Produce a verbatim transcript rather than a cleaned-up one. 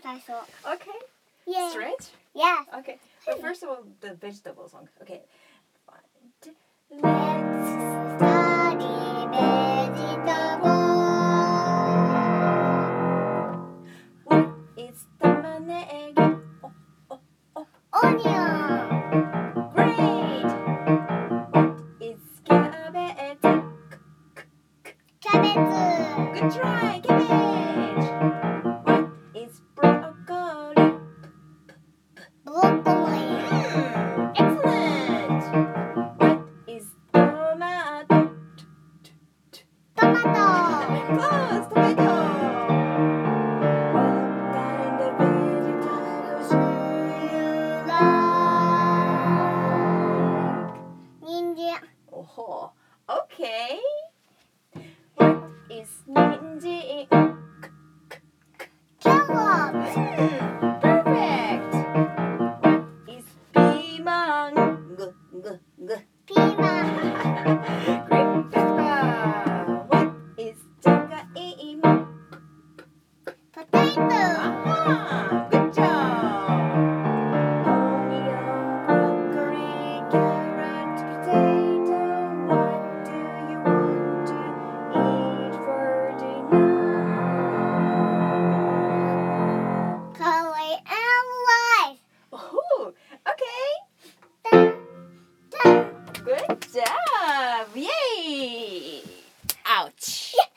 最初 Okay. Yeah. Straight? Yes. Okay. But first of all, the vegetable song. Okay. One, two. Let's study vegetable. What is tamanegi? Oh, oh, oh. Onion. Great. What is cabbage? Cabbage. Good try, cabbage. What is broccoli? Broccoli. Hmm, excellent. What is tomato? Tomato. Close, tomato. What kind of vegetables do you like? 人参 Oh, okay. What is 人参? Carrot. Hmm,